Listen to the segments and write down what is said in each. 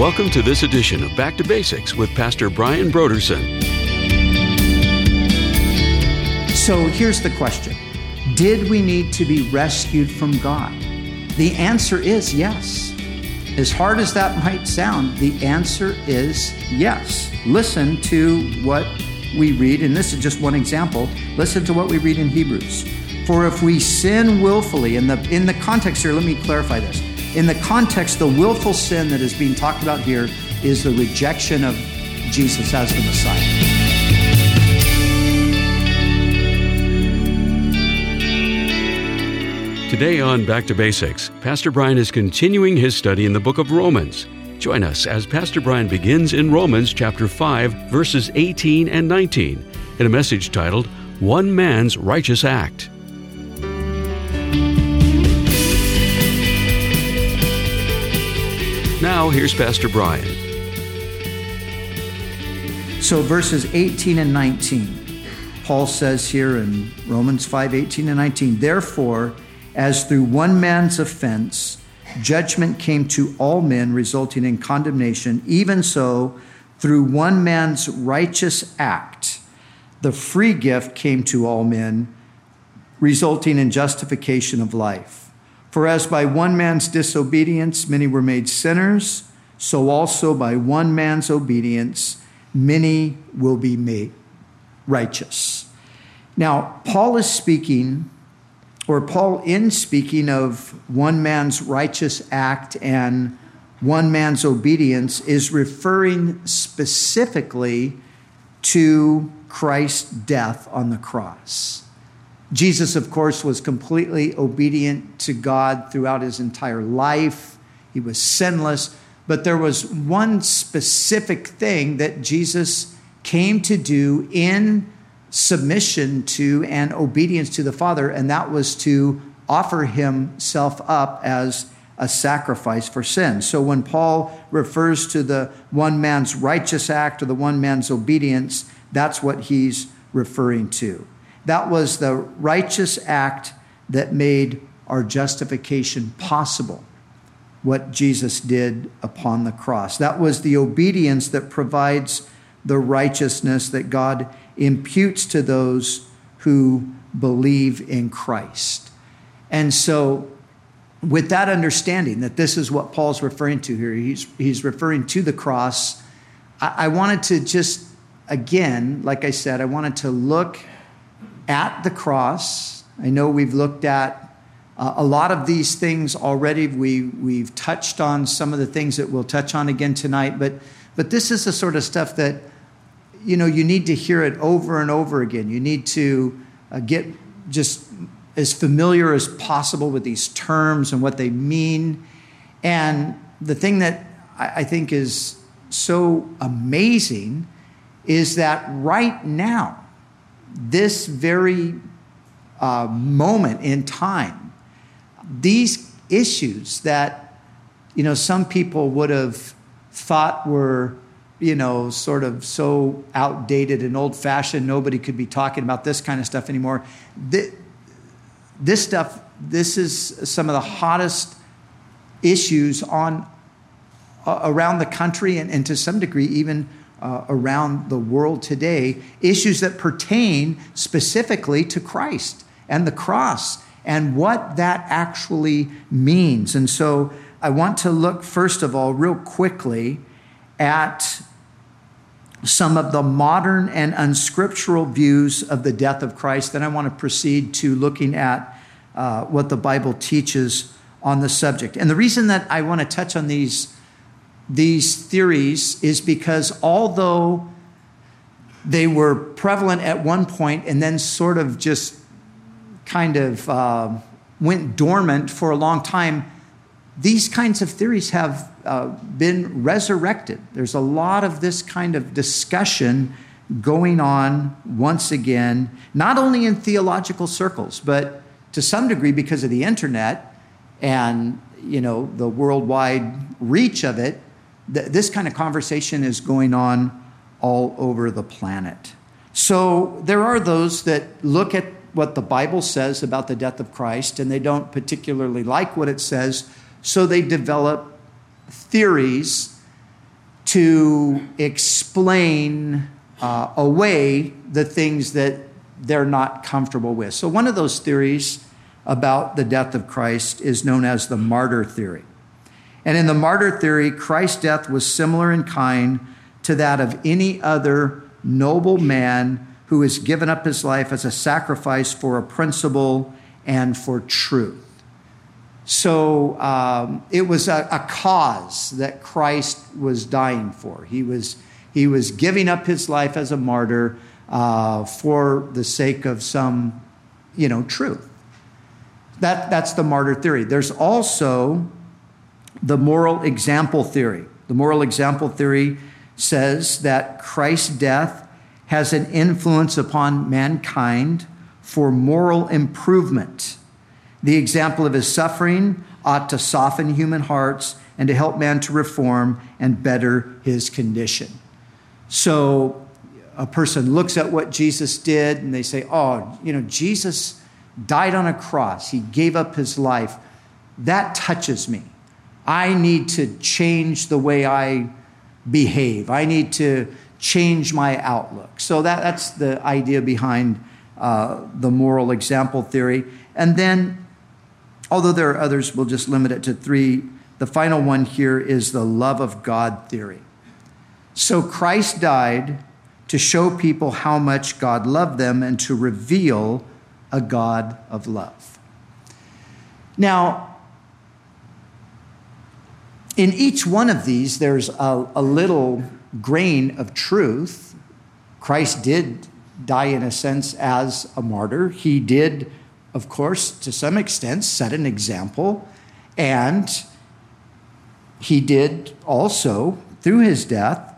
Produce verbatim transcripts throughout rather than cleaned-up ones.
Welcome to this edition of Back to Basics with Pastor Brian Broderson. So here's the question. Did we need to be rescued from God? The answer is yes. As hard as that might sound, the answer is yes. Listen to what we read, and this is just one example. Listen to what we read in Hebrews. For if we sin willfully, in the in the context here, let me clarify this. In the context, the willful sin that is being talked about here is the rejection of Jesus as the Messiah. Today on Back to Basics, Pastor Brian is continuing his study in the book of Romans. Join us as Pastor Brian begins in Romans chapter five, verses eighteen and nineteen, in a message titled, One Man's Righteous Act. Now, here's Pastor Brian. So verses eighteen and nineteen, Paul says here in Romans five, eighteen and nineteen, Therefore, as through one man's offense, judgment came to all men, resulting in condemnation, even so, through one man's righteous act, the free gift came to all men, resulting in justification of life. For as by one man's disobedience many were made sinners, so also by one man's obedience many will be made righteous. Now, Paul is speaking, or Paul in speaking of one man's righteous act and one man's obedience is referring specifically to Christ's death on the cross. Jesus, of course, was completely obedient to God throughout his entire life. He was sinless. But there was one specific thing that Jesus came to do in submission to and obedience to the Father, and that was to offer himself up as a sacrifice for sin. So when Paul refers to the one man's righteous act or the one man's obedience, that's what he's referring to. That was the righteous act that made our justification possible, what Jesus did upon the cross. That was the obedience that provides the righteousness that God imputes to those who believe in Christ. And so with that understanding that this is what Paul's referring to here, he's, he's referring to the cross, I, I wanted to just, again, like I said, I wanted to look at the cross. I know we've looked at uh, a lot of these things already. We, we've touched on some of the things that we'll touch on again tonight, but but this is the sort of stuff that, you know, you need to hear it over and over again. You need to uh, get just as familiar as possible with these terms and what they mean. And the thing that I, I think is so amazing is that right now, this very uh, moment in time, these issues that, you know, some people would have thought were, you know, sort of so outdated and old-fashioned, nobody could be talking about this kind of stuff anymore. This, this stuff, this is some of the hottest issues on uh, around the country and, and to some degree even Uh, around the world today, issues that pertain specifically to Christ and the cross and what that actually means. And so I want to look, first of all, real quickly at some of the modern and unscriptural views of the death of Christ. Then I want to proceed to looking at uh, what the Bible teaches on the subject. And the reason that I want to touch on these These theories is because although they were prevalent at one point and then sort of just kind of uh, went dormant for a long time, these kinds of theories have uh, been resurrected. There's a lot of this kind of discussion going on once again, not only in theological circles, but to some degree because of the internet and, you know, the worldwide reach of it. This kind of conversation is going on all over the planet. So there are those that look at what the Bible says about the death of Christ, and they don't particularly like what it says, so they develop theories to explain uh, away the things that they're not comfortable with. So one of those theories about the death of Christ is known as the martyr theory. And in the martyr theory, Christ's death was similar in kind to that of any other noble man who has given up his life as a sacrifice for a principle and for truth. So um, it was a, a cause that Christ was dying for. He was, he was giving up his life as a martyr uh, for the sake of some, you know, truth. That, that's the martyr theory. There's also the moral example theory. The moral example theory says that Christ's death has an influence upon mankind for moral improvement. The example of his suffering ought to soften human hearts and to help man to reform and better his condition. So a person looks at what Jesus did and they say, oh, you know, Jesus died on a cross. He gave up his life. That touches me. I need to change the way I behave. I need to change my outlook. So that, that's the idea behind uh, the moral example theory. And then, although there are others, we'll just limit it to three. The final one here is the love of God theory. So Christ died to show people how much God loved them and to reveal a God of love. Now, in each one of these, there's a, a little grain of truth. Christ did die, in a sense, as a martyr. He did, of course, to some extent, set an example. And he did also, through his death,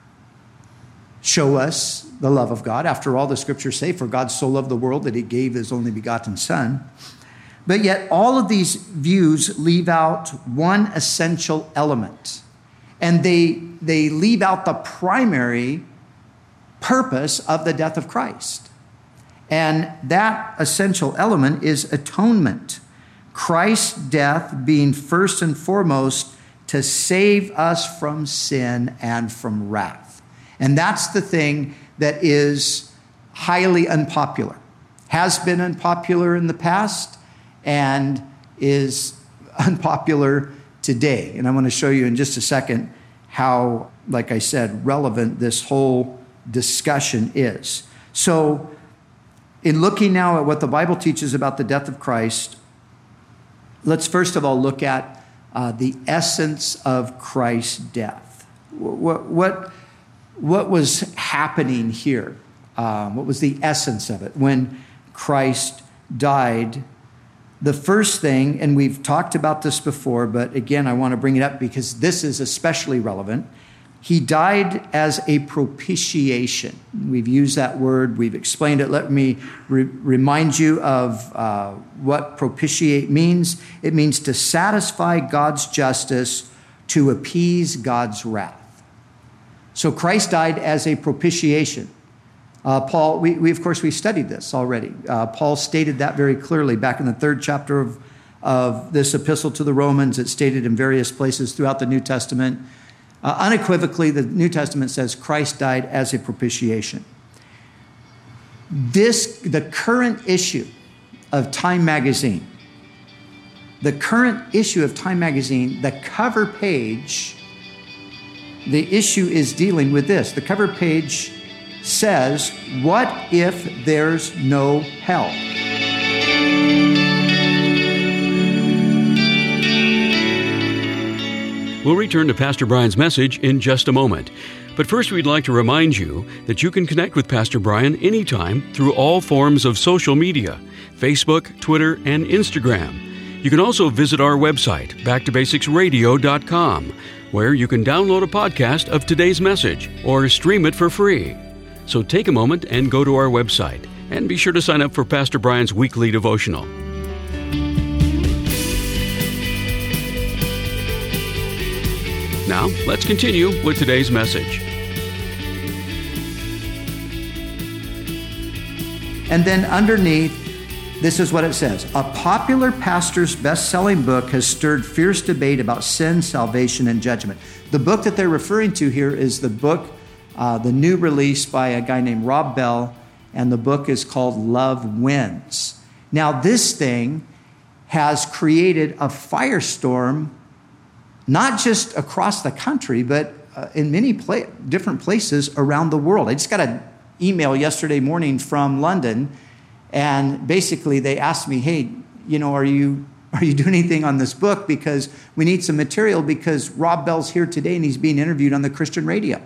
show us the love of God. After all, the scriptures say, for God so loved the world that he gave his only begotten Son. But yet all of these views leave out one essential element. And they, they leave out the primary purpose of the death of Christ. And that essential element is atonement. Christ's death being first and foremost to save us from sin and from wrath. And that's the thing that is highly unpopular, has been unpopular in the past, and is unpopular today. And I want to show you in just a second how, like I said, relevant this whole discussion is. So, in looking now at what the Bible teaches about the death of Christ, let's first of all look at uh, the essence of Christ's death. What, what, what was happening here? Um, what was the essence of it when Christ died? The first thing, and we've talked about this before, but again, I want to bring it up because this is especially relevant. He died as a propitiation. We've used that word. We've explained it. Let me re- remind you of uh, what propitiate means. It means to satisfy God's justice, to appease God's wrath. So Christ died as a propitiation. Uh, Paul, we, we of course, we studied this already. Uh, Paul stated that very clearly back in the third chapter of, of this epistle to the Romans. It's stated in various places throughout the New Testament. Uh, unequivocally, the New Testament says Christ died as a propitiation. This, the current issue of Time Magazine, the current issue of Time Magazine, the cover page, the issue is dealing with this. The cover page says, what if there's no hell? We'll return to Pastor Brian's message in just a moment. But first, we'd like to remind you that you can connect with Pastor Brian anytime through all forms of social media, Facebook, Twitter, and Instagram. You can also visit our website, back to basics radio dot com, where you can download a podcast of today's message or stream it for free. So take a moment and go to our website, and be sure to sign up for Pastor Brian's weekly devotional. Now, let's continue with today's message. And then underneath, This is what it says. A popular pastor's best-selling book has stirred fierce debate about sin, salvation, and judgment. The book that they're referring to here is the book, uh, the new release by a guy named Rob Bell, and the book is called Love Wins. Now, this thing has created a firestorm, not just across the country, but uh, in many pla- different places around the world. I just got an email yesterday morning from London, and basically they asked me, hey, you know, are you are you doing anything on this book? Because we need some material, because Rob Bell's here today and he's being interviewed on the Christian radio.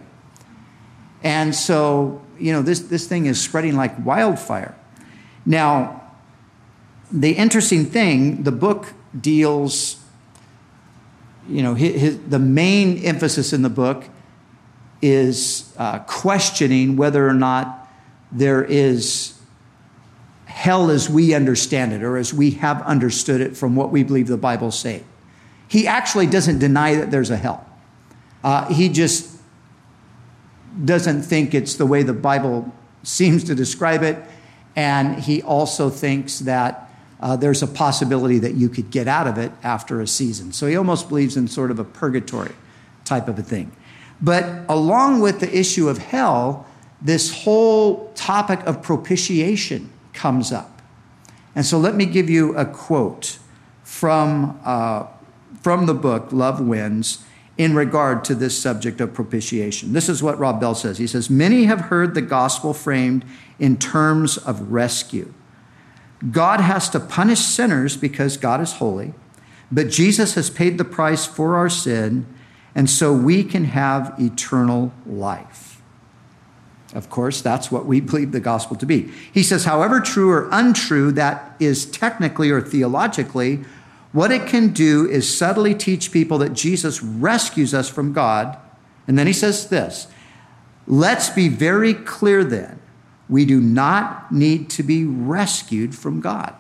And so, you know, this, this thing is spreading like wildfire. Now, the interesting thing, the book deals, you know, his, his, the main emphasis in the book is uh, questioning whether or not there is hell as we understand it, or as we have understood it from what we believe the Bible says. He actually doesn't deny that there's a hell. Uh, he just doesn't think it's the way the Bible seems to describe it. And he also thinks that uh, there's a possibility that you could get out of it after a season. So he almost believes in sort of a purgatory type of a thing. But along with the issue of hell, this whole topic of propitiation comes up. And so let me give you a quote from, uh, from the book, Love Wins, in regard to this subject of propitiation. This is what Rob Bell says. He says, many have heard the gospel framed in terms of rescue. God has to punish sinners because God is holy, but Jesus has paid the price for our sin, and so we can have eternal life. Of course, that's what we believe the gospel to be. He says, however true or untrue that is technically or theologically, what it can do is subtly teach people that Jesus rescues us from God. And then he says this, let's be very clear then, we do not need to be rescued from God.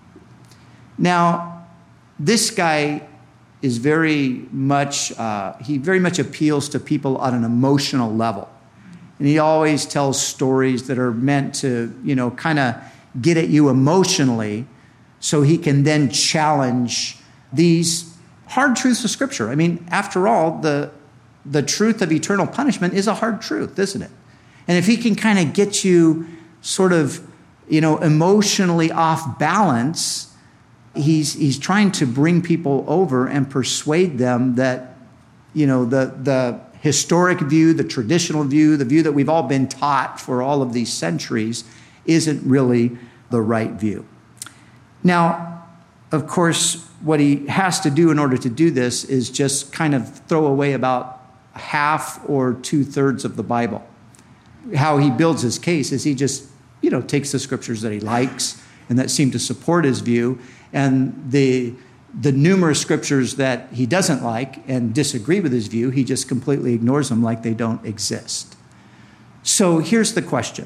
Now, this guy is very much, uh, he very much appeals to people on an emotional level. And he always tells stories that are meant to, you know, kind of get at you emotionally so he can then challenge these hard truths of Scripture. I mean, after all, the, the truth of eternal punishment is a hard truth, isn't it? And if he can kind of get you sort of, you know, emotionally off balance, he's he's trying to bring people over and persuade them that, you know, the the historic view, the traditional view, the view that we've all been taught for all of these centuries isn't really the right view. Now, of course, what he has to do in order to do this is just kind of throw away about half or two-thirds of the Bible. How he builds his case is he just, you know, takes the scriptures that he likes and that seem to support his view, and the the numerous scriptures that he doesn't like and disagree with his view, he just completely ignores them like they don't exist. So here's the question.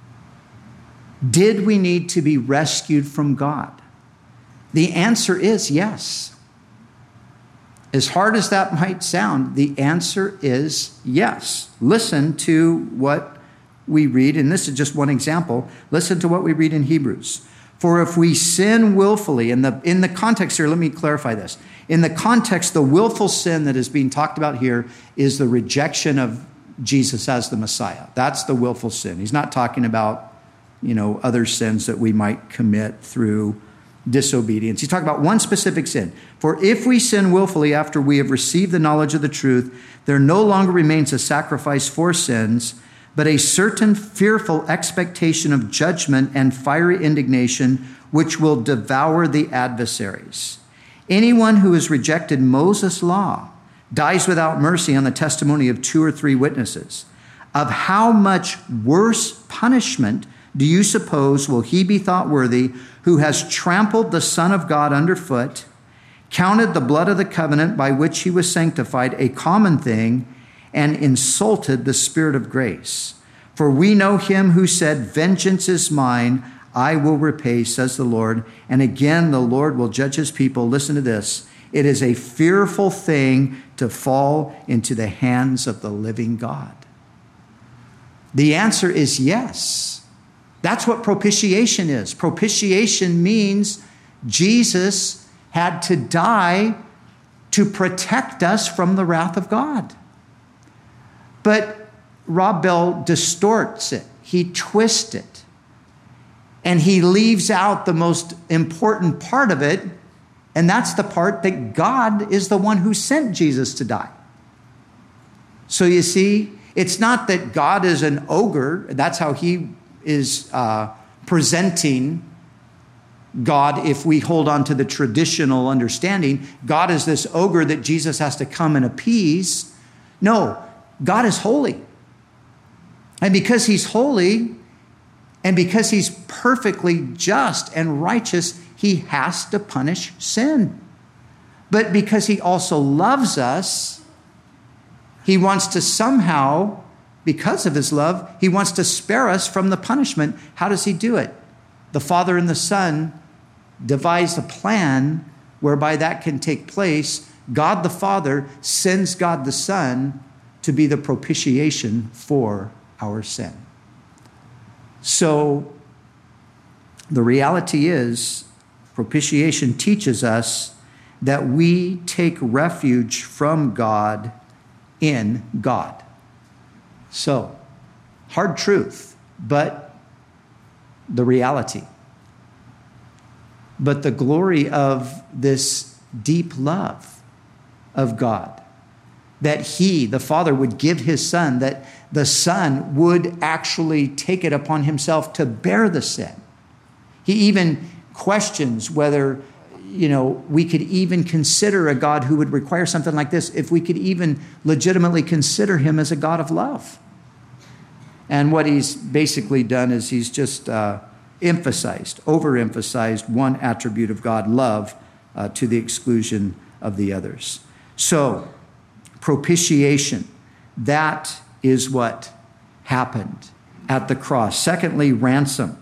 Did we need to be rescued from God? The answer is yes. As hard as that might sound, the answer is yes. Listen to what we read, and this is just one example. Listen to what we read in Hebrews. For if we sin willfully, in the, in the context here, let me clarify this. In the context, the willful sin that is being talked about here is the rejection of Jesus as the Messiah. That's the willful sin. He's not talking about, you know, other sins that we might commit through disobedience. He's talking about one specific sin. For if we sin willfully after we have received the knowledge of the truth, there no longer remains a sacrifice for sins, but a certain fearful expectation of judgment and fiery indignation, which will devour the adversaries. Anyone who has rejected Moses' law dies without mercy on the testimony of two or three witnesses. Of how much worse punishment do you suppose will he be thought worthy who has trampled the Son of God underfoot, counted the blood of the covenant by which he was sanctified a common thing, and insulted the Spirit of grace? For we know him who said, vengeance is mine, I will repay, says the Lord. And again, the Lord will judge his people. Listen to this. It is a fearful thing to fall into the hands of the living God. The answer is yes. That's what propitiation is. Propitiation means Jesus had to die to protect us from the wrath of God. But Rob Bell distorts it. He twists it. And he leaves out the most important part of it, and that's the part that God is the one who sent Jesus to die. So you see, it's not that God is an ogre. That's how he is uh, presenting God if we hold on to the traditional understanding. God is this ogre that Jesus has to come and appease. No, God is holy. And because he's holy, and because he's perfectly just and righteous, he has to punish sin. But because he also loves us, he wants to somehow, because of his love, he wants to spare us from the punishment. How does he do it? The Father and the Son devised a plan whereby that can take place. God the Father sends God the Son to be the propitiation for our sin. So the reality is, propitiation teaches us that we take refuge from God in God. So, hard truth, but the reality. But the glory of this deep love of God, that he, the Father, would give his Son, that the Son would actually take it upon himself to bear the sin. He even questions whether, you know, we could even consider a God who would require something like this, if we could even legitimately consider him as a God of love. And what he's basically done is he's just uh, emphasized, overemphasized one attribute of God, love, uh, to the exclusion of the others. So, propitiation, that is what happened at the cross. Secondly, ransom.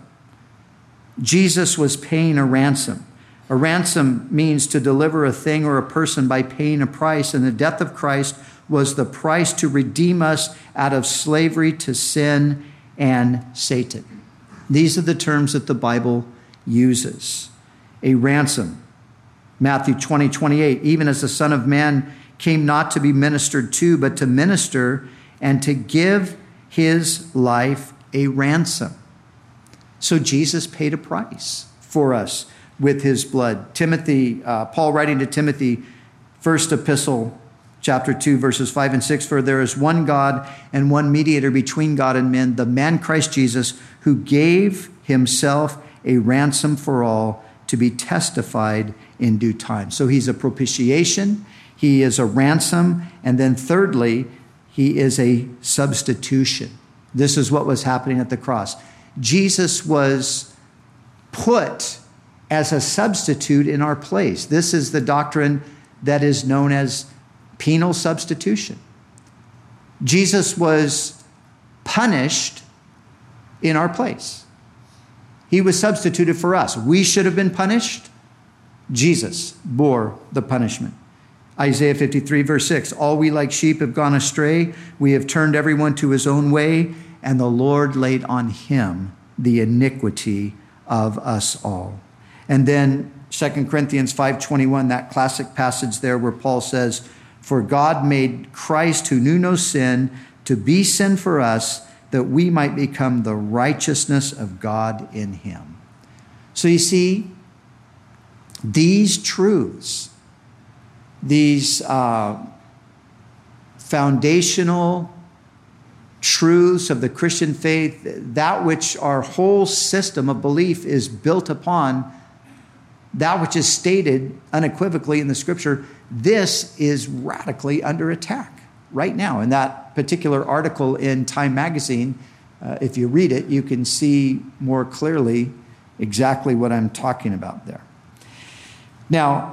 Jesus was paying a ransom. A ransom means to deliver a thing or a person by paying a price, and the death of Christ was the price to redeem us out of slavery to sin and Satan. These are the terms that the Bible uses. A ransom. Matthew twenty, twenty-eight, even as the Son of Man came not to be ministered to, but to minister and to give his life a ransom. So Jesus paid a price for us with his blood. Timothy, uh, Paul writing to Timothy, first epistle, chapter two, verses five and six, for there is one God and one mediator between God and men, the man Christ Jesus, who gave himself a ransom for all to be testified in due time. So he's a propitiation, he is a ransom, and then thirdly, he is a substitution. This is what was happening at the cross. Jesus was put as a substitute in our place. This is the doctrine that is known as penal substitution. Jesus was punished in our place. He was substituted for us. We should have been punished. Jesus bore the punishment. Isaiah fifty-three, verse six, all we like sheep have gone astray. We have turned everyone to his own way, and the Lord laid on him the iniquity of us all. And then Second Corinthians five twenty-one, that classic passage there where Paul says, for God made Christ, who knew no sin, to be sin for us, that we might become the righteousness of God in him. So you see, these truths, these uh, foundational truths of the Christian faith, that which our whole system of belief is built upon, that which is stated unequivocally in the scripture, this is radically under attack right now. In that particular article in Time magazine, uh, if you read it, you can see more clearly exactly what I'm talking about there. Now,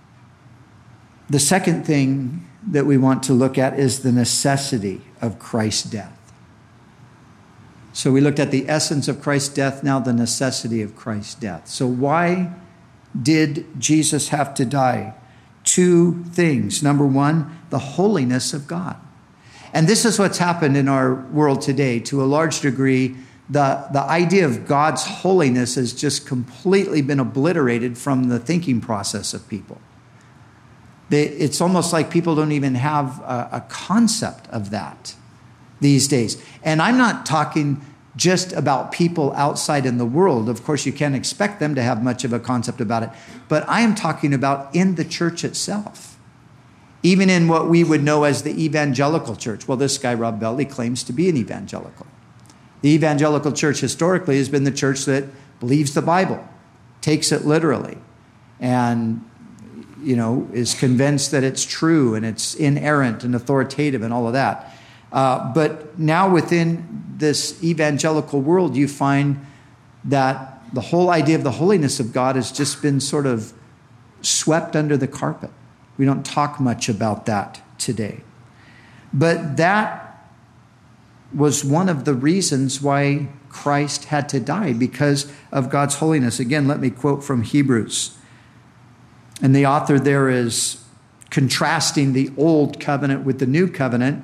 the second thing that we want to look at is the necessity of Christ's death. So we looked at the essence of Christ's death, now the necessity of Christ's death. So why did Jesus have to die? Two things. Number one, the holiness of God. And this is what's happened in our world today. To a large degree, the, the idea of God's holiness has just completely been obliterated from the thinking process of people. They, it's almost like people don't even have a, a concept of that these days. And I'm not talking just about people outside in the world. Of course, you can't expect them to have much of a concept about it. But I am talking about in the church itself. Even in what we would know as the evangelical church. Well, this guy, Rob Belly, claims to be an evangelical. The evangelical church historically has been the church that believes the Bible, takes it literally, and, you know, is convinced that it's true and it's inerrant and authoritative and all of that. Uh, but now within this evangelical world, you find that the whole idea of the holiness of God has just been sort of swept under the carpet. We don't talk much about that today. But that was one of the reasons why Christ had to die, because of God's holiness. Again, let me quote from Hebrews. And the author there is contrasting the old covenant with the new covenant.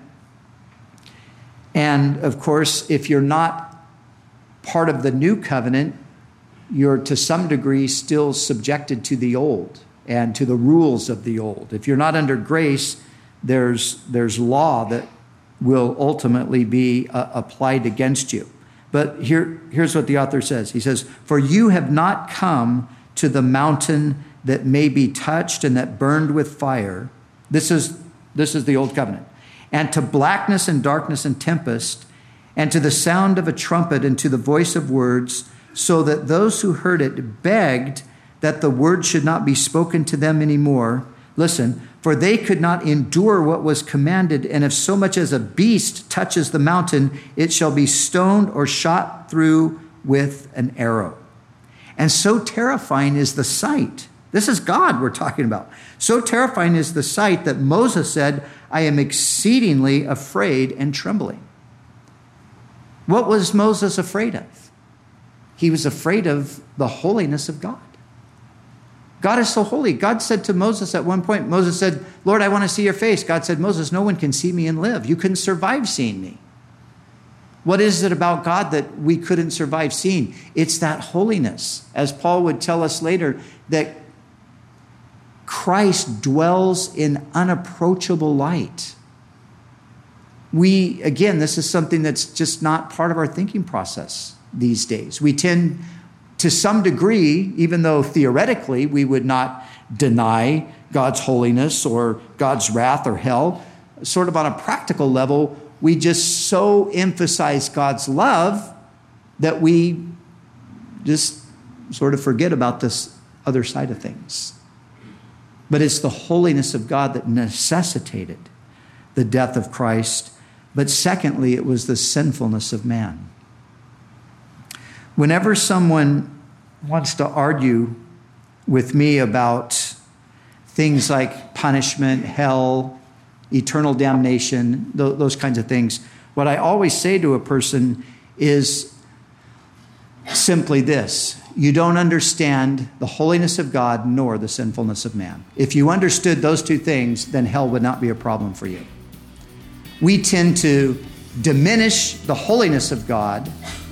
And of course, if you're not part of the new covenant, you're to some degree still subjected to the old and to the rules of the old. If you're not under grace, there's, there's law that will ultimately be uh, applied against you. But here, here's what the author says. He says, "For you have not come to the mountain that may be touched and that burned with fire." This is, this is the old covenant. "And to blackness and darkness and tempest, and to the sound of a trumpet and to the voice of words, so that those who heard it begged that the word should not be spoken to them anymore. Listen, for they could not endure what was commanded, and if so much as a beast touches the mountain, it shall be stoned or shot through with an arrow." And so terrifying is the sight. This is God we're talking about. So terrifying is the sight that Moses said, "I am exceedingly afraid and trembling." What was Moses afraid of? He was afraid of the holiness of God. God is so holy. God said to Moses at one point, Moses said, "Lord, I want to see your face." God said, "Moses, no one can see me and live. You couldn't survive seeing me." What is it about God that we couldn't survive seeing? It's that holiness. As Paul would tell us later, that Christ dwells in unapproachable light. We, again, this is something that's just not part of our thinking process these days. We tend, to some degree, even though theoretically we would not deny God's holiness or God's wrath or hell, sort of on a practical level, we just so emphasize God's love that we just sort of forget about this other side of things. But it's the holiness of God that necessitated the death of Christ. But secondly, it was the sinfulness of man. Whenever someone wants to argue with me about things like punishment, hell, eternal damnation, th- those kinds of things, what I always say to a person is simply this: you don't understand the holiness of God nor the sinfulness of man. If you understood those two things, then hell would not be a problem for you. We tend to diminish the holiness of God,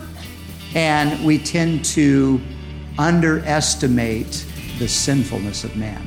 and we tend to underestimate the sinfulness of man.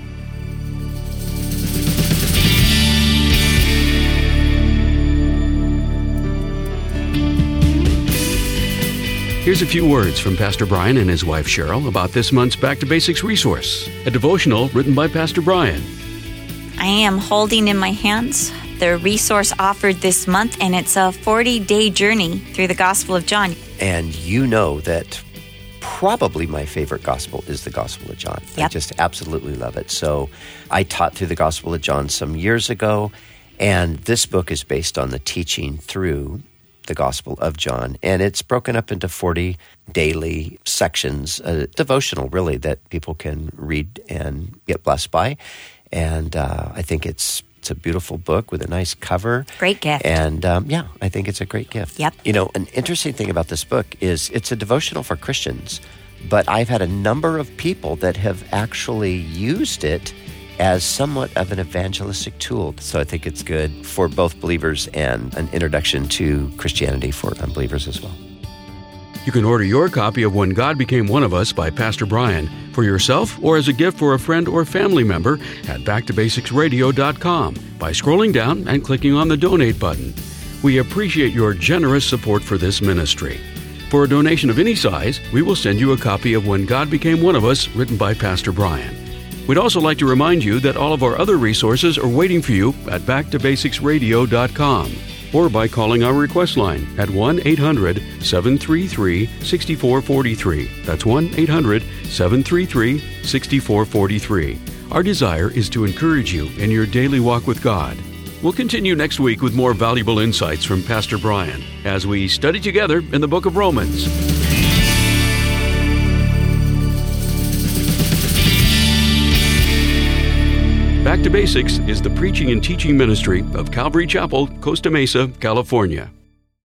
Here's a few words from Pastor Brian and his wife Cheryl about this month's Back to Basics resource, a devotional written by Pastor Brian. I am holding in my hands the resource offered this month, and it's a forty-day journey through the Gospel of John. And you know that probably my favorite gospel is the Gospel of John. Yep. I just absolutely love it. So I taught through the Gospel of John some years ago, and this book is based on the teaching through the Gospel of John, and it's broken up into forty daily sections, a devotional really that people can read and get blessed by. And uh, I think it's it's a beautiful book with a nice cover. Great gift. And um, yeah, I think it's a great gift. Yep. You know, an interesting thing about this book is it's a devotional for Christians, but I've had a number of people that have actually used it as somewhat of an evangelistic tool. So I think it's good for both believers and an introduction to Christianity for unbelievers as well. You can order your copy of When God Became One of Us by Pastor Brian for yourself or as a gift for a friend or family member at back to basics radio dot com by scrolling down and clicking on the donate button. We appreciate your generous support for this ministry. For a donation of any size, we will send you a copy of When God Became One of Us, written by Pastor Brian. We'd also like to remind you that all of our other resources are waiting for you at back to basics radio dot com or by calling our request line at one eight hundred seven three three six four four three. That's one eight hundred seven three three six four four three. Our desire is to encourage you in your daily walk with God. We'll continue next week with more valuable insights from Pastor Brian as we study together in the book of Romans. Back to Basics is the preaching and teaching ministry of Calvary Chapel, Costa Mesa, California.